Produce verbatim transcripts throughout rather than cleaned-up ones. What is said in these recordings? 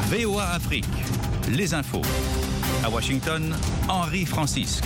V O A Afrique, les infos. À Washington, Henri Francisque.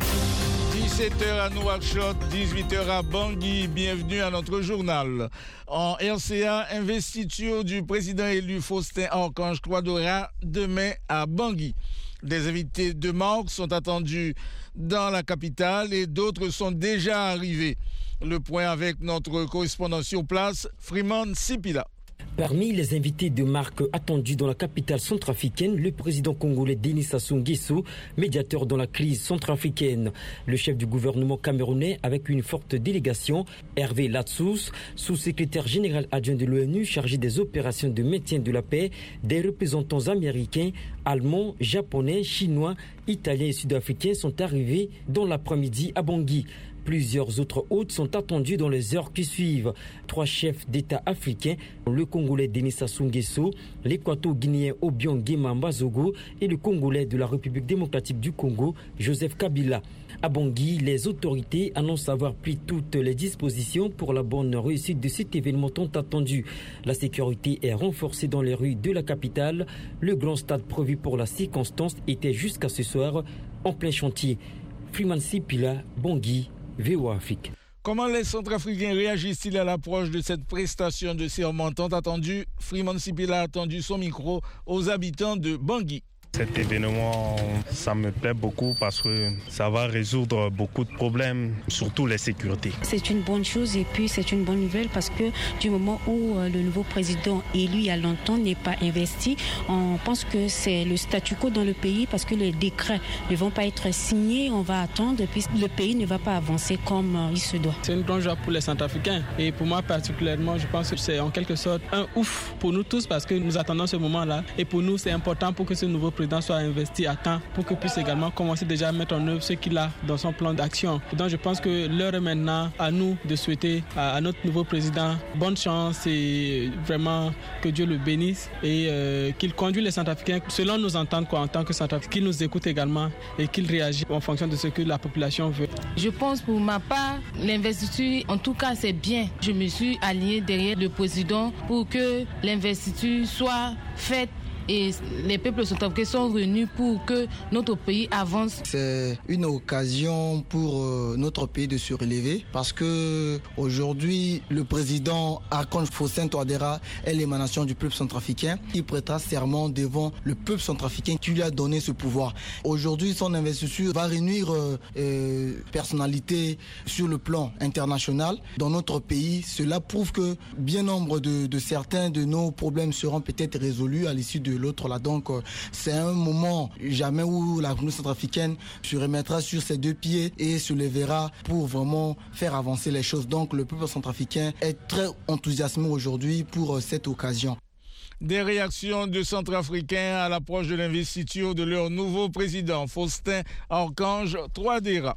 dix-sept heures à Nouakchott, dix-huit heures à Bangui. Bienvenue à notre journal. En R C A, investiture du président élu Faustin Archange Touadéra demain à Bangui. Des invités de marque sont attendus dans la capitale et d'autres sont déjà arrivés. Le point avec notre correspondant sur place, Freeman Sipila. Parmi les invités de marque attendus dans la capitale centrafricaine, le président congolais Denis Sassou Nguesso, médiateur dans la crise centrafricaine. Le chef du gouvernement camerounais avec une forte délégation, Hervé Latsous, sous-secrétaire général adjoint de l'ONU chargé des opérations de maintien de la paix, des représentants américains, allemands, japonais, chinois, italiens et sud-africains sont arrivés dans l'après-midi à Bangui. Plusieurs autres hôtes sont attendus dans les heures qui suivent. Trois chefs d'État africains, le Congolais Denis Sassou Nguesso, l'Équato-Guinéen Obiang Nguema Mbazogo et le Congolais de la République démocratique du Congo, Joseph Kabila. À Bangui, les autorités annoncent avoir pris toutes les dispositions pour la bonne réussite de cet événement tant attendu. La sécurité est renforcée dans les rues de la capitale. Le grand stade prévu pour la circonstance était jusqu'à ce soir en plein chantier. Freeman Sipila, Bangui, V O A Afrique. Comment les Centrafricains réagissent-ils à l'approche de cette prestation de serment tant attendue? Freeman Sipila a attendu son micro aux habitants de Bangui. Cet événement, ça me plaît beaucoup parce que ça va résoudre beaucoup de problèmes, surtout les sécurités. C'est une bonne chose et puis c'est une bonne nouvelle parce que du moment où le nouveau président élu il y a longtemps n'est pas investi, on pense que c'est le statu quo dans le pays parce que les décrets ne vont pas être signés, on va attendre et puis le pays ne va pas avancer comme il se doit. C'est une grande joie pour les Centrafricains et pour moi particulièrement, je pense que c'est en quelque sorte un ouf pour nous tous parce que nous attendons ce moment-là et pour nous c'est important pour que ce nouveau président soit investi à temps pour qu'il puisse également commencer déjà à mettre en œuvre ce qu'il a dans son plan d'action. Et donc je pense que l'heure est maintenant à nous de souhaiter à, à notre nouveau président bonne chance et vraiment que Dieu le bénisse et euh, qu'il conduise les Centrafricains selon nos ententes quoi, en tant que Centrafricains, qu'il nous écoute également et qu'il réagisse en fonction de ce que la population veut. Je pense pour ma part, l'investiture en tout cas c'est bien. Je me suis allié derrière le président pour que l'investiture soit faite et les peuples centrafricains sont réunis pour que notre pays avance. C'est une occasion pour euh, notre pays de se relever parce que aujourd'hui le président Archange Faustin Touadéra est l'émanation du peuple centrafricain. Il prêtera serment devant le peuple centrafricain qui lui a donné ce pouvoir. Aujourd'hui son investiture va réunir euh, euh, personnalités sur le plan international dans notre pays. Cela prouve que bien nombre de, de certains de nos problèmes seront peut-être résolus à l'issue de l'autre là. Donc euh, c'est un moment jamais où la communauté centrafricaine se remettra sur ses deux pieds et se lèvera pour vraiment faire avancer les choses. Donc le peuple centrafricain est très enthousiasmé aujourd'hui pour euh, cette occasion. Des réactions de Centrafricains à l'approche de l'investiture de leur nouveau président, Faustin Archange Touadéra.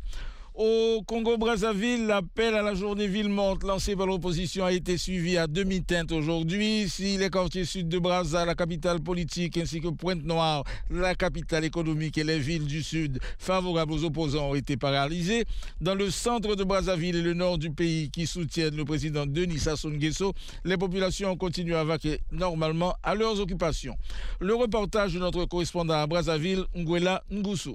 Au Congo-Brazzaville, l'appel à la journée ville morte lancé par l'opposition a été suivi à demi-teinte aujourd'hui. Si les quartiers sud de Brazza, la capitale politique, ainsi que Pointe-Noire, la capitale économique et les villes du sud favorables aux opposants ont été paralysés, dans le centre de Brazzaville et le nord du pays qui soutiennent le président Denis Sassou Nguesso, les populations ont continué à vaquer normalement à leurs occupations. Le reportage de notre correspondant à Brazzaville, Nguela Ngusu.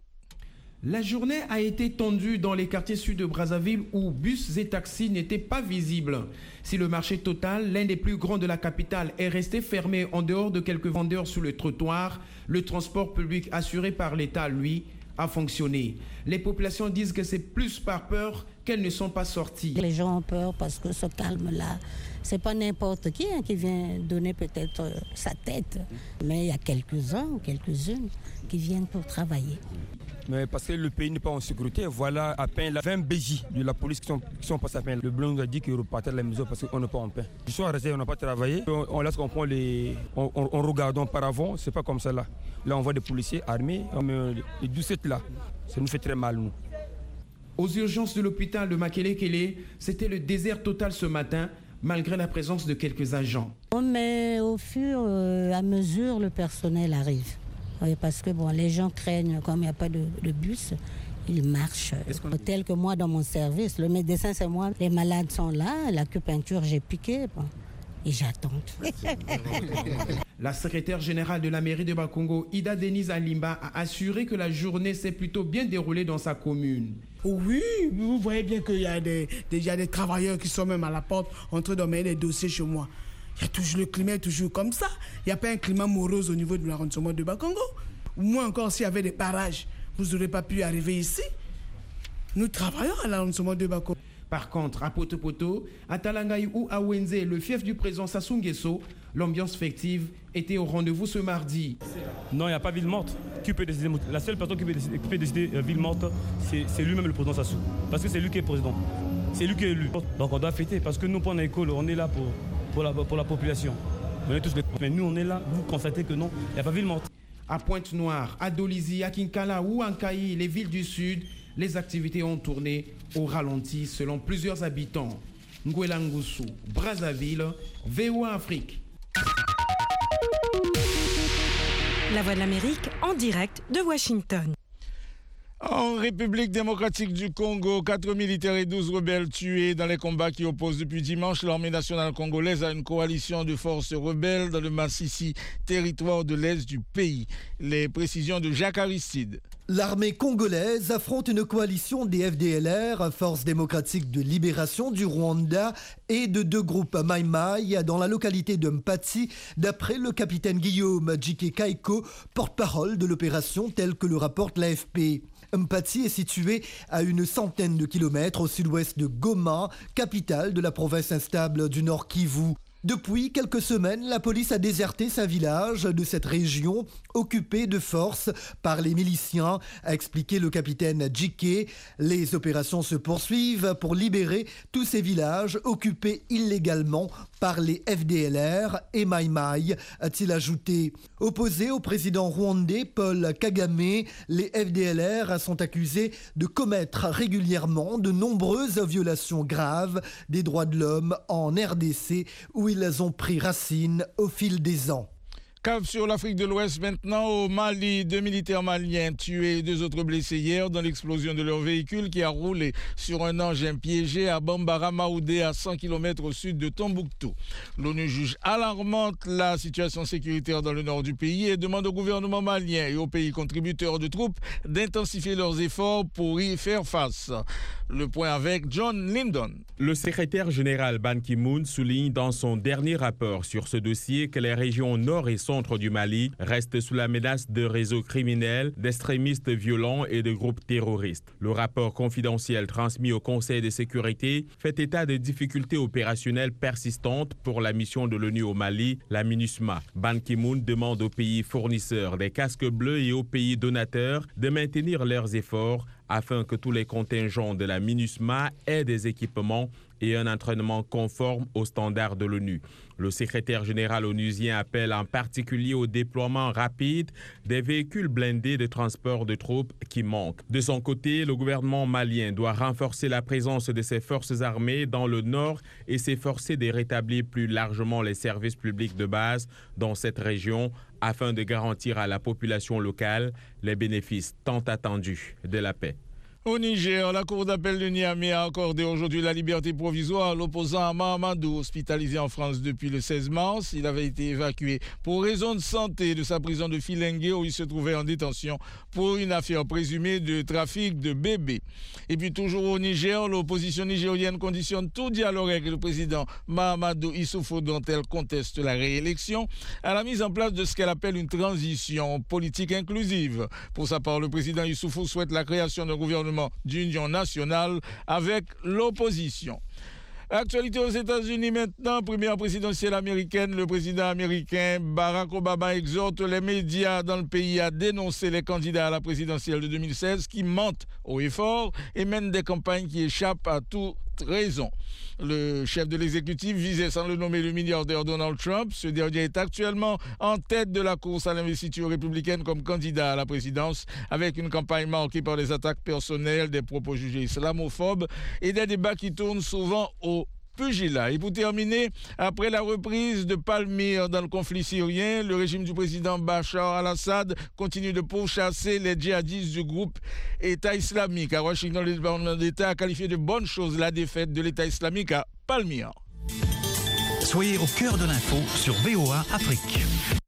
La journée a été tendue dans les quartiers sud de Brazzaville où bus et taxis n'étaient pas visibles. Si le marché Total, l'un des plus grands de la capitale, est resté fermé en dehors de quelques vendeurs sur le trottoir, le transport public assuré par l'État, lui, a fonctionné. Les populations disent que c'est plus par peur qu'elles ne sont pas sorties. Les gens ont peur parce que ce calme-là, c'est pas n'importe qui hein, qui vient donner peut-être euh, sa tête. Mais il y a quelques-uns ou quelques-unes qui viennent pour travailler. Mais parce que le pays n'est pas en sécurité, voilà à peine vingt B J de la police qui sont, qui sont passés à peine. Le blanc nous a dit qu'ils repartaient à la maison parce qu'on n'est pas en paix. Ils sont restés, on n'a pas travaillé. On, on laisse qu'on prend les... On, on, on regarde par avant, c'est pas comme ça là. Là on voit des policiers armés, on met les doucettes là. Ça nous fait très mal nous. Aux urgences de l'hôpital de Makelekele, c'était le désert total ce matin, malgré la présence de quelques agents. Mais au fur et à mesure, le personnel arrive. Oui, parce que bon, les gens craignent, comme il n'y a pas de, de bus, ils marchent. Tel que moi dans mon service, le médecin c'est moi, les malades sont là, l'acupuncture j'ai piqué. Bon. et j'attends. La secrétaire générale de la mairie de Bakongo, Ida Denise Alimba, a assuré que la journée s'est plutôt bien déroulée dans sa commune. Oui, vous voyez bien qu'il y a des, déjà des travailleurs qui sont même à la porte en train d'emmener des dossiers chez moi. Il y a toujours le climat, toujours comme ça. Il n'y a pas un climat morose au niveau de l'arrondissement de Bakongo. Ou moins encore, s'il y avait des barrages, vous n'aurez pas pu arriver ici. Nous travaillons à l'arrondissement de Bakongo. Par contre, à Poto-Poto, à Talangaï ou à Wenze, le fief du président Sassou Nguesso, l'ambiance festive était au rendez-vous ce mardi. Non, il n'y a pas ville morte. Qui peut décider? La seule personne qui peut décider, qui peut décider euh, ville morte, c'est, c'est lui-même le président Sassou. Parce que c'est lui qui est président. C'est lui qui est élu. Donc on doit fêter, parce que nous, pour l'école, on est là pour, pour, la, pour la population. On est tous les... Mais nous, on est là, vous constatez que non, il n'y a pas ville morte. À Pointe-Noire, à Dolisie, à Kinkala ou à Nkaï, les villes du Sud, les activités ont tourné au ralenti selon plusieurs habitants. Ngwela Ngusu, Brazzaville, V O A Afrique. La Voix de l'Amérique en direct de Washington. En République démocratique du Congo, quatre militaires et douze rebelles tués dans les combats qui opposent depuis dimanche l'armée nationale congolaise à une coalition de forces rebelles dans le Massissi, territoire de l'est du pays. Les précisions de Jacques Aristide. L'armée congolaise affronte une coalition des F D L R, Force démocratique de libération du Rwanda, et de deux groupes Mai Mai dans la localité de Mpati, d'après le capitaine Guillaume Djike Kaiko, porte-parole de l'opération telle que le rapporte l'A F P. Mpati est situé à une centaine de kilomètres au sud-ouest de Goma, capitale de la province instable du Nord Kivu. Depuis quelques semaines, la police a déserté sa village de cette région, occupée de force par les miliciens, a expliqué le capitaine Djike. Les opérations se poursuivent pour libérer tous ces villages occupés illégalement par les F D L R et Mai Mai, a-t-il ajouté. Opposés au président rwandais Paul Kagame, les F D L R sont accusés de commettre régulièrement de nombreuses violations graves des droits de l'homme en R D C, où ils ont pris racine au fil des ans. Cap sur l'Afrique de l'Ouest maintenant, au Mali, deux militaires maliens tués et deux autres blessés hier dans l'explosion de leur véhicule qui a roulé sur un engin piégé à Bambara Maoudé, à cent kilomètres au sud de Tombouctou. L'ONU juge alarmante la situation sécuritaire dans le nord du pays et demande au gouvernement malien et aux pays contributeurs de troupes d'intensifier leurs efforts pour y faire face. Le point avec John Lyndon. Le secrétaire général Ban Ki-moon souligne dans son dernier rapport sur ce dossier que les régions nord et centre du Mali restent sous la menace de réseaux criminels, d'extrémistes violents et de groupes terroristes. Le rapport confidentiel transmis au Conseil de sécurité fait état de difficultés opérationnelles persistantes pour la mission de l'ONU au Mali, la MINUSMA. Ban Ki-moon demande aux pays fournisseurs des casques bleus et aux pays donateurs de maintenir leurs efforts afin que tous les contingents de la MINUSMA aient des équipements et un entraînement conforme aux standards de l'ONU. Le secrétaire général onusien appelle en particulier au déploiement rapide des véhicules blindés de transport de troupes qui manquent. De son côté, le gouvernement malien doit renforcer la présence de ses forces armées dans le nord et s'efforcer de rétablir plus largement les services publics de base dans cette région afin de garantir à la population locale les bénéfices tant attendus de la paix. Au Niger, la Cour d'appel de Niamey a accordé aujourd'hui la liberté provisoire à l'opposant Mahamadou, hospitalisé en France depuis le seize mars. Il avait été évacué pour raison de santé de sa prison de Filengue où il se trouvait en détention pour une affaire présumée de trafic de bébés. Et puis toujours au Niger, l'opposition nigérienne conditionne tout dialogue avec le président Mahamadou Issoufou, dont elle conteste la réélection, à la mise en place de ce qu'elle appelle une transition politique inclusive. Pour sa part, le président Issoufou souhaite la création d'un gouvernement d'union nationale avec l'opposition. Actualité aux États-Unis maintenant, première présidentielle américaine, le président américain Barack Obama exhorte les médias dans le pays à dénoncer les candidats à la présidentielle de deux mille seize qui mentent haut et fort et mènent des campagnes qui échappent à toute raison. Le chef de l'exécutif visait sans le nommer le milliardaire Donald Trump. Ce dernier est actuellement en tête de la course à l'investiture républicaine comme candidat à la présidence, avec une campagne marquée par des attaques personnelles, des propos jugés islamophobes et des débats qui tournent souvent au pugilat. Et pour terminer, après la reprise de Palmyre dans le conflit syrien, le régime du président Bachar al-Assad continue de pourchasser les djihadistes du groupe État islamique. À Washington, le département d'État a qualifié de bonne chose la défaite de l'État islamique à Palmyre. Soyez au cœur de l'info sur V O A Afrique.